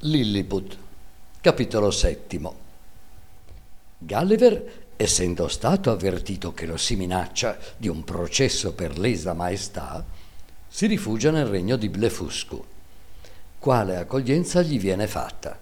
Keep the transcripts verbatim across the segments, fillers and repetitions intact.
Lilliput, capitolo settimo. Gulliver, essendo stato avvertito che lo si minaccia di un processo per lesa maestà, si rifugia nel regno di Blefuscu. Quale accoglienza gli viene fatta?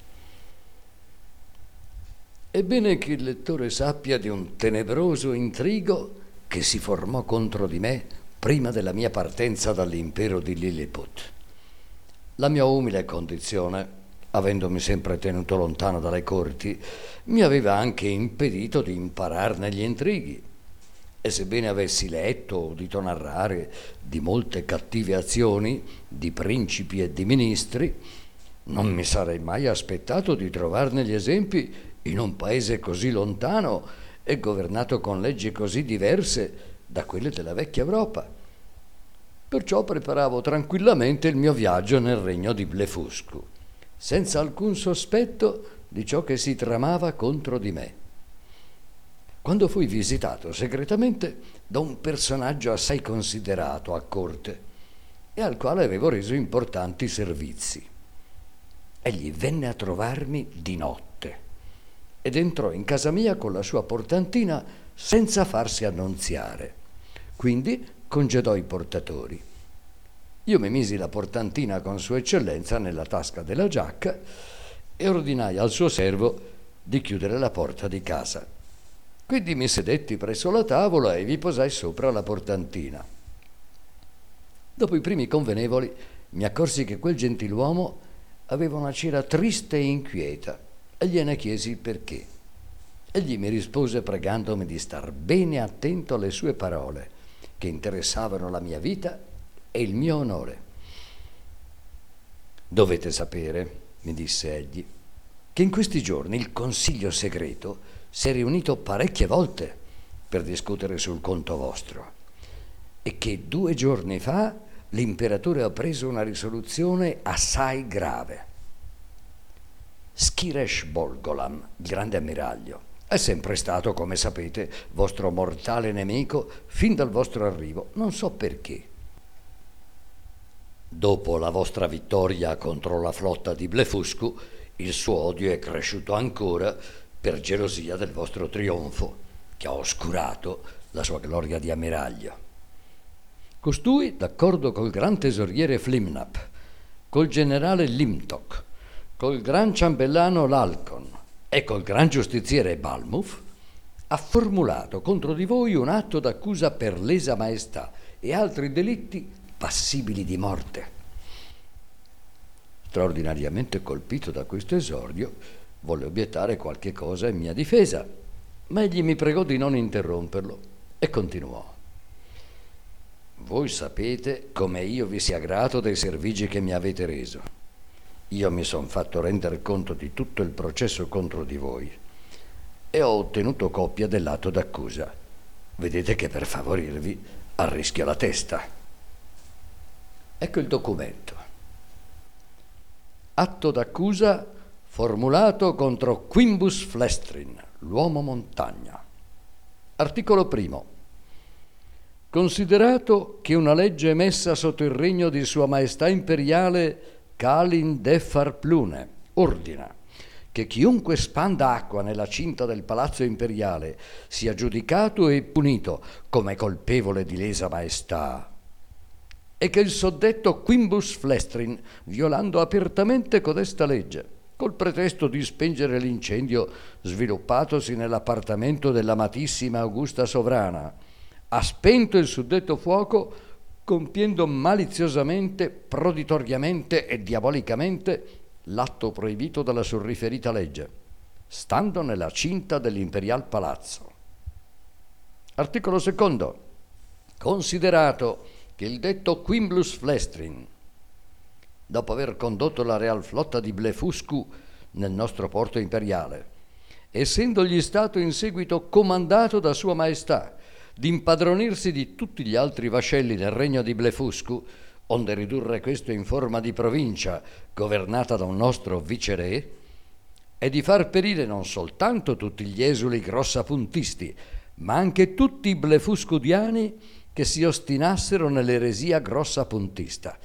È bene che il lettore sappia di un tenebroso intrigo che si formò contro di me prima della mia partenza dall'impero di Lilliput. La mia umile condizione, avendomi sempre tenuto lontano dalle corti, mi aveva anche impedito di impararne gli intrighi. E sebbene avessi letto o udito narrare di molte cattive azioni di principi e di ministri, non mi sarei mai aspettato di trovarne gli esempi in un paese così lontano e governato con leggi così diverse da quelle della vecchia Europa. Perciò preparavo tranquillamente il mio viaggio nel regno di Blefuscu, senza alcun sospetto di ciò che si tramava contro di me. Quando fui visitato segretamente da un personaggio assai considerato a corte e al quale avevo reso importanti servizi. Egli venne a trovarmi di notte ed entrò in casa mia con la sua portantina senza farsi annunziare. Quindi congedò i portatori. Io mi misi la portantina con sua eccellenza nella tasca della giacca e ordinai al suo servo di chiudere la porta di casa. Quindi mi sedetti presso la tavola e vi posai sopra la portantina. Dopo i primi convenevoli mi accorsi che quel gentiluomo aveva una cera triste e inquieta e gliene chiesi il perché. Egli mi rispose pregandomi di star bene attento alle sue parole, che interessavano la mia vita e il mio onore. Dovete sapere, mi disse egli, che in questi giorni il Consiglio segreto si è riunito parecchie volte per discutere sul conto vostro e che due giorni fa l'imperatore ha preso una risoluzione assai grave. Skiresh Bolgolam, il grande ammiraglio, è sempre stato, come sapete, vostro mortale nemico fin dal vostro arrivo, non so perché. Dopo la vostra vittoria contro la flotta di Blefuscu, il suo odio è cresciuto ancora per gelosia del vostro trionfo, che ha oscurato la sua gloria di ammiraglio. Costui, d'accordo col gran tesoriere Flimnap, col generale Limtok, col gran ciambellano Lalcon e col gran giustiziere Balmuf, ha formulato contro di voi un atto d'accusa per lesa maestà e altri delitti passibili di morte. Straordinariamente colpito da questo esordio, volle obiettare qualche cosa in mia difesa, ma egli mi pregò di non interromperlo e continuò. Voi sapete come io vi sia grato dei servigi che mi avete reso. Io mi son fatto rendere conto di tutto il processo contro di voi e ho ottenuto copia dell'atto d'accusa. Vedete che per favorirvi arrischio la testa. Ecco il documento. Atto d'accusa formulato contro Quimbus Flestrin, l'uomo montagna. Articolo primo. Considerato che una legge emessa sotto il regno di Sua Maestà Imperiale Kalin Defar Plune ordina che chiunque spanda acqua nella cinta del palazzo imperiale sia giudicato e punito come colpevole di lesa maestà, e che il soddetto Quimbus Flestrin, violando apertamente codesta legge, col pretesto di spengere l'incendio sviluppatosi nell'appartamento dell'amatissima Augusta Sovrana, ha spento il suddetto fuoco compiendo maliziosamente, proditoriamente e diabolicamente l'atto proibito dalla surriferita legge, stando nella cinta dell'imperial palazzo. Articolo secondo. Considerato che il detto Quimblus Flestrin, dopo aver condotto la real flotta di Blefuscu nel nostro porto imperiale, essendogli stato in seguito comandato da Sua Maestà di impadronirsi di tutti gli altri vascelli del regno di Blefuscu, onde ridurre questo in forma di provincia governata da un nostro viceré, e di far perire non soltanto tutti gli esuli grossapuntisti, ma anche tutti i blefuscudiani che si ostinassero nell'eresia grossapuntista,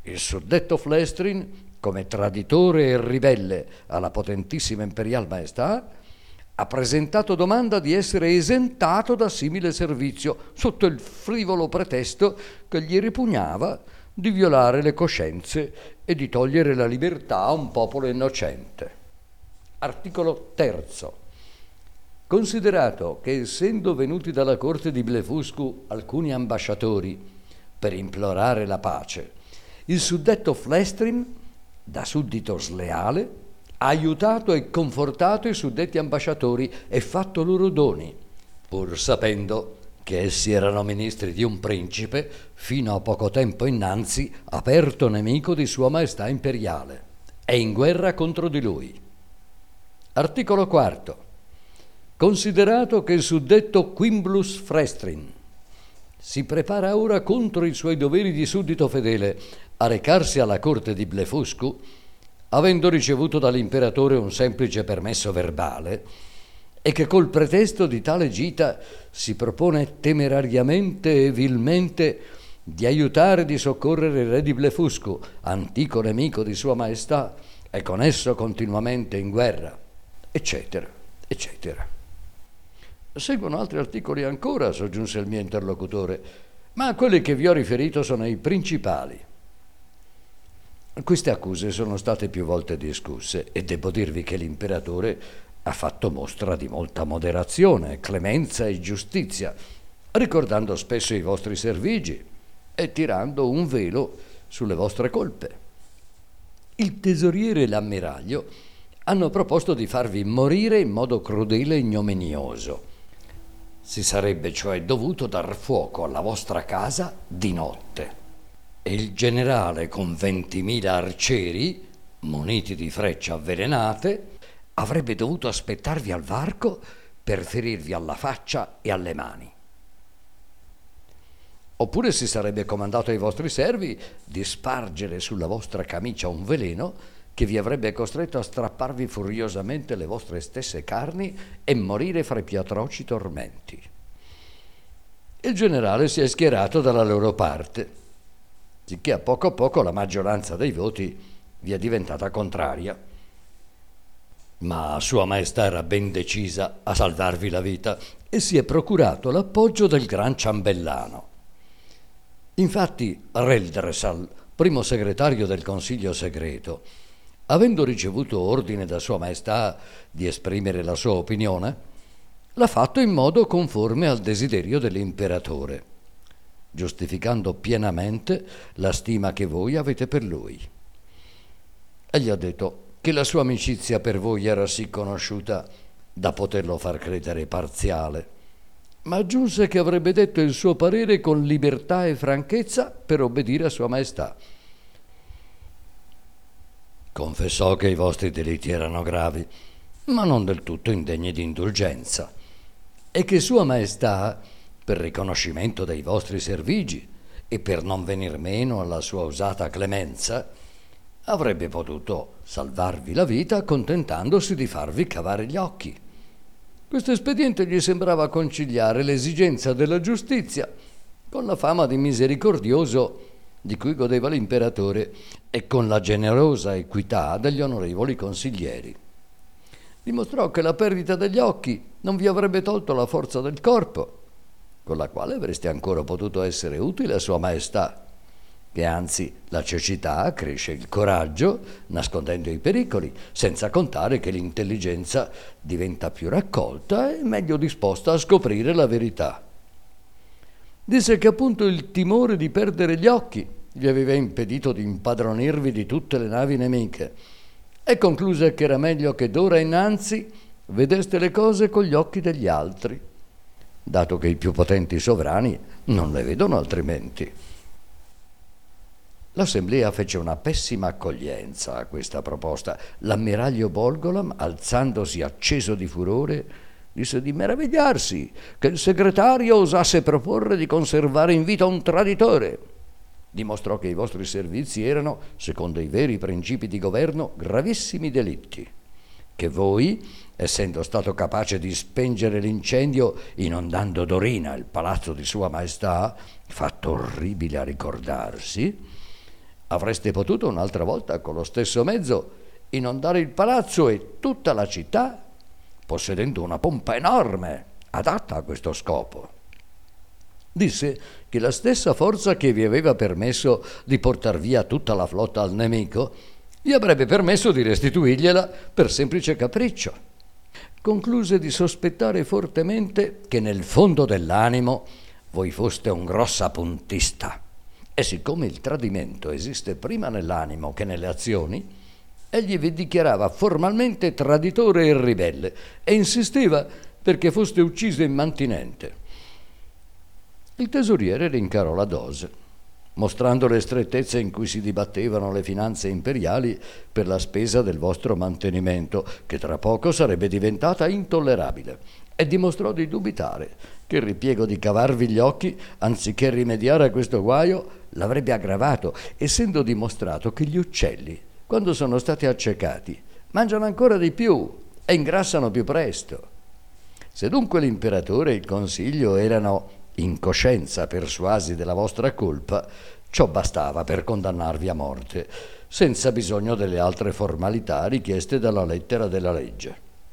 Il suddetto Flestrin, come traditore e ribelle alla potentissima imperial maestà, ha presentato domanda di essere esentato da simile servizio sotto il frivolo pretesto che gli ripugnava di violare le coscienze e di togliere la libertà a un popolo innocente. Articolo terzo. Considerato che, essendo venuti dalla corte di Blefuscu alcuni ambasciatori per implorare la pace, il suddetto Flestrin, da suddito sleale, ha aiutato e confortato i suddetti ambasciatori e fatto loro doni, pur sapendo che essi erano ministri di un principe fino a poco tempo innanzi aperto nemico di Sua Maestà Imperiale e in guerra contro di lui. Articolo quarto. Considerato che il suddetto Quimblus Flestrin si prepara ora contro i suoi doveri di suddito fedele a recarsi alla corte di Blefuscu, avendo ricevuto dall'imperatore un semplice permesso verbale, e che col pretesto di tale gita si propone temerariamente e vilmente di aiutare e di soccorrere il re di Blefuscu, antico nemico di Sua Maestà, e con esso continuamente in guerra, eccetera, eccetera. Seguono altri articoli ancora, soggiunse il mio interlocutore, ma quelli che vi ho riferito sono i principali. Queste accuse sono state più volte discusse e devo dirvi che l'imperatore ha fatto mostra di molta moderazione, clemenza e giustizia, ricordando spesso i vostri servigi e tirando un velo sulle vostre colpe. Il tesoriere e l'ammiraglio hanno proposto di farvi morire in modo crudele e ignominioso. Si sarebbe cioè dovuto dar fuoco alla vostra casa di notte. E il generale con ventimila arcieri, muniti di frecce avvelenate, avrebbe dovuto aspettarvi al varco per ferirvi alla faccia e alle mani. Oppure si sarebbe comandato ai vostri servi di spargere sulla vostra camicia un veleno che vi avrebbe costretto a strapparvi furiosamente le vostre stesse carni e morire fra i più atroci tormenti. Il generale si è schierato dalla loro parte, sicché a poco a poco la maggioranza dei voti vi è diventata contraria. Ma Sua Maestà era ben decisa a salvarvi la vita e si è procurato l'appoggio del gran ciambellano. Infatti Reldresal, primo segretario del Consiglio segreto, avendo ricevuto ordine da Sua Maestà di esprimere la sua opinione, l'ha fatto in modo conforme al desiderio dell'imperatore, giustificando pienamente la stima che voi avete per lui. E gli ha detto che la sua amicizia per voi era sì conosciuta da poterlo far credere parziale, ma aggiunse che avrebbe detto il suo parere con libertà e franchezza per obbedire a Sua Maestà. Confessò che i vostri delitti erano gravi, ma non del tutto indegni di indulgenza, e che Sua Maestà, per riconoscimento dei vostri servigi e per non venir meno alla sua usata clemenza, avrebbe potuto salvarvi la vita accontentandosi di farvi cavare gli occhi. Questo espediente gli sembrava conciliare l'esigenza della giustizia con la fama di misericordioso di cui godeva l'imperatore e con la generosa equità degli onorevoli consiglieri. Dimostrò che la perdita degli occhi non vi avrebbe tolto la forza del corpo, con la quale avreste ancora potuto essere utile a Sua Maestà, che anzi la cecità accresce il coraggio, nascondendo i pericoli, senza contare che l'intelligenza diventa più raccolta e meglio disposta a scoprire la verità. Disse che appunto il timore di perdere gli occhi vi aveva impedito di impadronirvi di tutte le navi nemiche, e concluse che era meglio che d'ora innanzi vedeste le cose con gli occhi degli altri, dato che i più potenti sovrani non le vedono altrimenti. L'assemblea fece una pessima accoglienza a questa proposta. L'ammiraglio Bolgolam, alzandosi acceso di furore, disse di meravigliarsi che il segretario osasse proporre di conservare in vita un traditore. Dimostrò che i vostri servizi erano, secondo i veri principi di governo, gravissimi delitti, che voi, essendo stato capace di spengere l'incendio inondando d'orina il palazzo di Sua Maestà, fatto orribile a ricordarsi, Avreste potuto un'altra volta con lo stesso mezzo inondare il palazzo e tutta la città, possedendo una pompa enorme adatta a questo scopo. Disse che la stessa forza che vi aveva permesso di portar via tutta la flotta al nemico vi avrebbe permesso di restituirgliela per semplice capriccio. Concluse di sospettare fortemente che nel fondo dell'animo voi foste un grossapuntista. E siccome il tradimento esiste prima nell'animo che nelle azioni, egli vi dichiarava formalmente traditore e ribelle e insisteva perché foste ucciso immantinente. Il tesoriere rincarò la dose, mostrando le strettezze in cui si dibattevano le finanze imperiali per la spesa del vostro mantenimento, che tra poco sarebbe diventata intollerabile, e dimostrò di dubitare che il ripiego di cavarvi gli occhi, anziché rimediare a questo guaio, l'avrebbe aggravato, essendo dimostrato che gli uccelli, quando sono stati accecati, mangiano ancora di più e ingrassano più presto. Se dunque l'imperatore e il consiglio erano in coscienza persuasi della vostra colpa, ciò bastava per condannarvi a morte, senza bisogno delle altre formalità richieste dalla lettera della legge.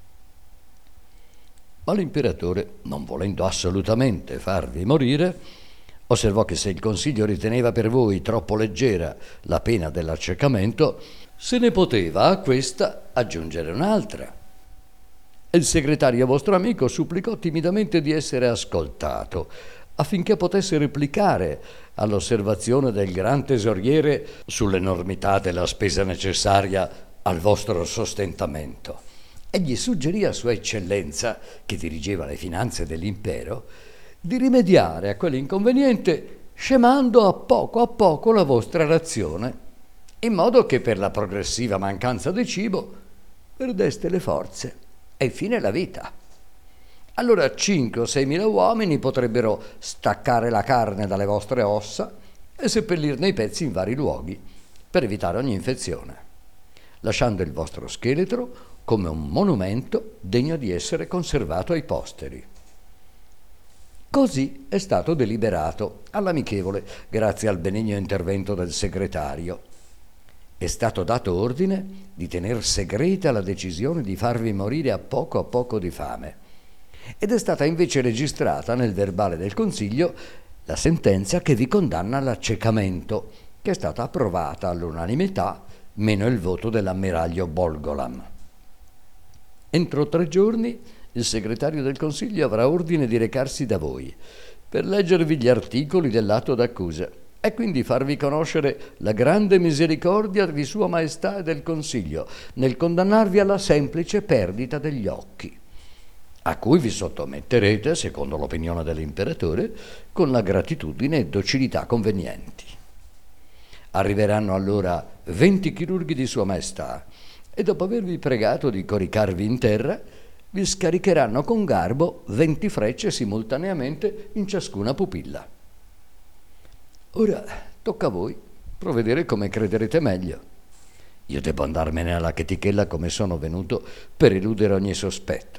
Ma l'imperatore, non volendo assolutamente farvi morire, osservò che se il consiglio riteneva per voi troppo leggera la pena dell'accecamento, se ne poteva a questa aggiungere un'altra. Il segretario vostro amico supplicò timidamente di essere ascoltato, affinché potesse replicare all'osservazione del gran tesoriere sull'enormità della spesa necessaria al vostro sostentamento. Egli suggerì a Sua Eccellenza, che dirigeva le finanze dell'impero, di rimediare a quell'inconveniente scemando a poco a poco la vostra razione, in modo che per la progressiva mancanza di cibo perdeste le forze e infine la vita. Allora cinque o sei mila uomini potrebbero staccare la carne dalle vostre ossa e seppellirne i pezzi in vari luoghi per evitare ogni infezione, lasciando il vostro scheletro come un monumento degno di essere conservato ai posteri. Così è stato deliberato all'amichevole, grazie al benigno intervento del segretario. È stato dato ordine di tener segreta la decisione di farvi morire a poco a poco di fame, ed è stata invece registrata nel verbale del Consiglio la sentenza che vi condanna all'accecamento, che è stata approvata all'unanimità, meno il voto dell'ammiraglio Bolgolam. Entro tre giorni il segretario del Consiglio avrà ordine di recarsi da voi per leggervi gli articoli dell'atto d'accusa e quindi farvi conoscere la grande misericordia di Sua Maestà e del Consiglio nel condannarvi alla semplice perdita degli occhi, a cui vi sottometterete, secondo l'opinione dell'imperatore, con la gratitudine e docilità convenienti. Arriveranno allora venti chirurghi di Sua Maestà e dopo avervi pregato di coricarvi in terra, vi scaricheranno con garbo venti frecce simultaneamente in ciascuna pupilla. Ora tocca a voi provvedere come crederete meglio. Io devo andarmene alla chetichella come sono venuto per eludere ogni sospetto.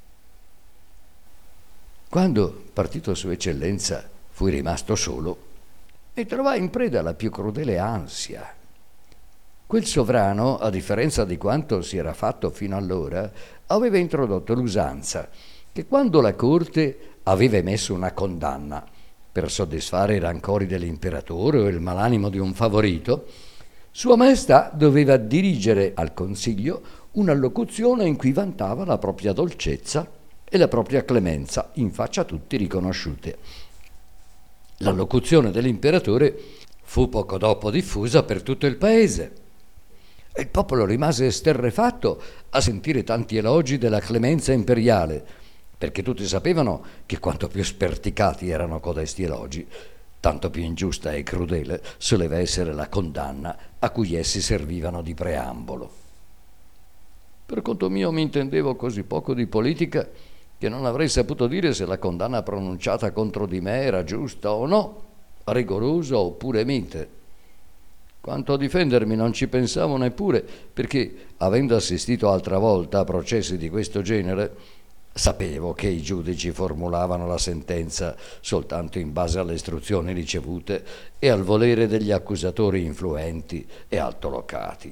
Quando, partito Sua Eccellenza, fui rimasto solo, mi trovai in preda alla più crudele ansia. Quel sovrano, a differenza di quanto si era fatto fino allora, aveva introdotto l'usanza che quando la corte aveva emesso una condanna per soddisfare i rancori dell'imperatore o il malanimo di un favorito, Sua Maestà doveva dirigere al Consiglio un'allocuzione in cui vantava la propria dolcezza e la propria clemenza, in faccia a tutti riconosciute. L'allocuzione dell'imperatore fu poco dopo diffusa per tutto il paese. Il popolo rimase esterrefatto a sentire tanti elogi della clemenza imperiale, perché tutti sapevano che quanto più sperticati erano codesti elogi, tanto più ingiusta e crudele soleva essere la condanna a cui essi servivano di preambolo. Per conto mio mi intendevo così poco di politica che non avrei saputo dire se la condanna pronunciata contro di me era giusta o no, rigorosa oppure mite. Quanto a difendermi non ci pensavo neppure, perché, avendo assistito altra volta a processi di questo genere, Sapevo che i giudici formulavano la sentenza soltanto in base alle istruzioni ricevute e al volere degli accusatori influenti e altolocati.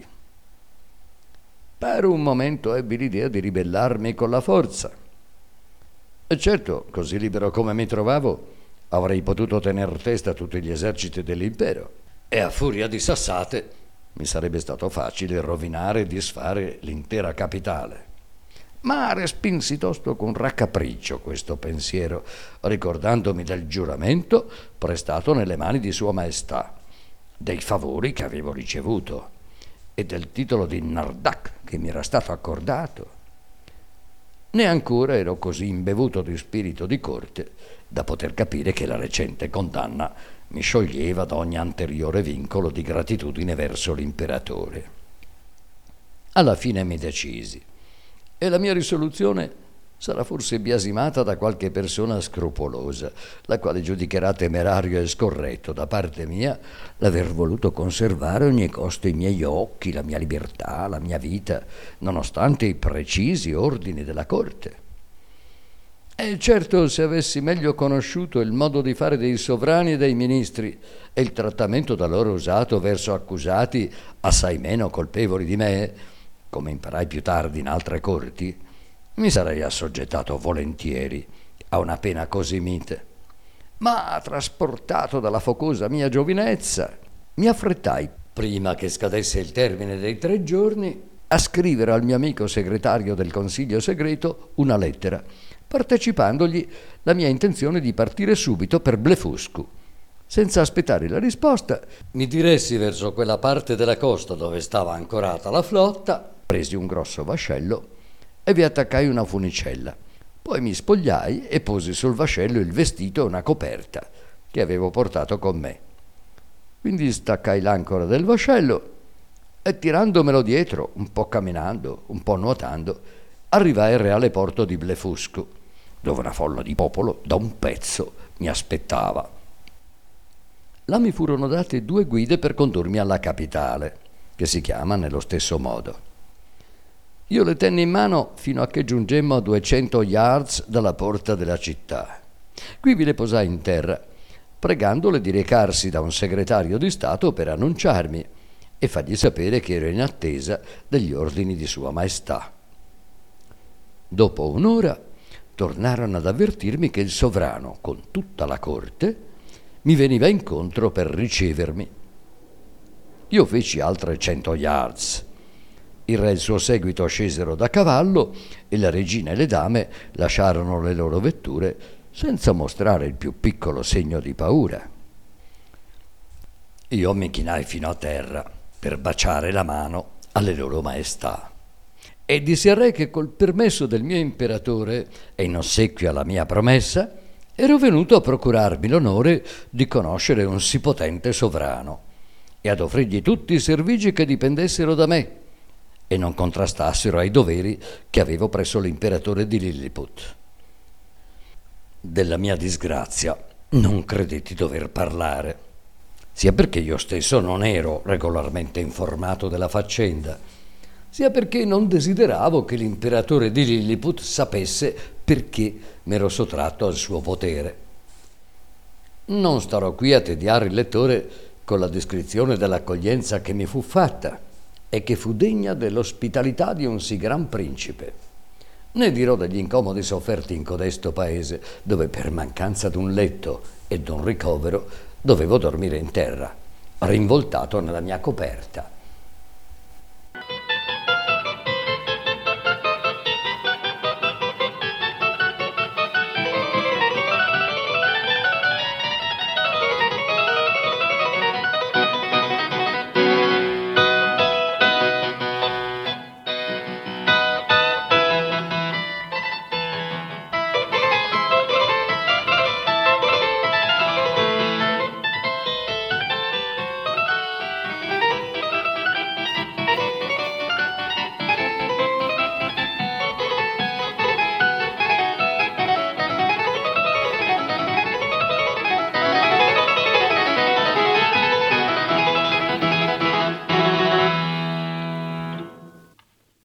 Per un momento ebbi l'idea di ribellarmi con la forza. E certo, così libero come mi trovavo, avrei potuto tener testa a tutti gli eserciti dell'impero e a furia di sassate mi sarebbe stato facile rovinare e disfare l'intera capitale. Ma respinsi tosto con raccapriccio questo pensiero, ricordandomi del giuramento prestato nelle mani di Sua Maestà, dei favori che avevo ricevuto e del titolo di Nardak che mi era stato accordato. Neanche ero così imbevuto di spirito di corte da poter capire che la recente condanna mi scioglieva da ogni anteriore vincolo di gratitudine verso l'imperatore. Alla fine mi decisi, e la mia risoluzione sarà forse biasimata da qualche persona scrupolosa, la quale giudicherà temerario e scorretto da parte mia l'aver voluto conservare a ogni costo i miei occhi, la mia libertà, la mia vita, nonostante i precisi ordini della corte. E certo, se avessi meglio conosciuto il modo di fare dei sovrani e dei ministri e il trattamento da loro usato verso accusati assai meno colpevoli di me, come imparai più tardi in altre corti, mi sarei assoggettato volentieri a una pena così mite. Ma trasportato dalla focosa mia giovinezza, mi affrettai, prima che scadesse il termine dei tre giorni, a scrivere al mio amico segretario del Consiglio segreto una lettera, partecipandogli la mia intenzione di partire subito per Blefuscu. Senza aspettare la risposta, mi diressi verso quella parte della costa dove stava ancorata la flotta, presi un grosso vascello e vi attaccai una funicella. Poi mi spogliai e posi sul vascello il vestito e una coperta che avevo portato con me. Quindi staccai l'ancora del vascello e, tirandomelo dietro, un po' camminando, un po' nuotando, arrivai al reale porto di Blefuscu, dove una folla di popolo da un pezzo mi aspettava. Là mi furono date due guide per condurmi alla capitale, che si chiama nello stesso modo. Io le tenni in mano fino a che giungemmo a duecento yards dalla porta della città. Qui vi le posai in terra, pregandole di recarsi da un segretario di Stato per annunciarmi e fargli sapere che ero in attesa degli ordini di Sua Maestà. Dopo un'ora tornarono ad avvertirmi che il sovrano, con tutta la corte, mi veniva incontro per ricevermi. Io feci altre cento yards. Il re e il suo seguito scesero da cavallo e la regina e le dame lasciarono le loro vetture senza mostrare il più piccolo segno di paura. Io mi chinai fino a terra per baciare la mano alle loro maestà e dissi al re che col permesso del mio imperatore e in ossequio alla mia promessa ero venuto a procurarmi l'onore di conoscere un sì potente sovrano e ad offrirgli tutti i servigi che dipendessero da me e non contrastassero ai doveri che avevo presso l'imperatore di Lilliput. Della mia disgrazia non credetti dover parlare, sia perché io stesso non ero regolarmente informato della faccenda, sia perché non desideravo che l'imperatore di Lilliput sapesse perché m'ero sottratto al suo potere. Non starò qui a tediare il lettore con la descrizione dell'accoglienza che mi fu fatta e che fu degna dell'ospitalità di un sì gran principe. Ne dirò degli incomodi sofferti in codesto paese, dove per mancanza d'un letto e d'un ricovero dovevo dormire in terra, rinvoltato nella mia coperta,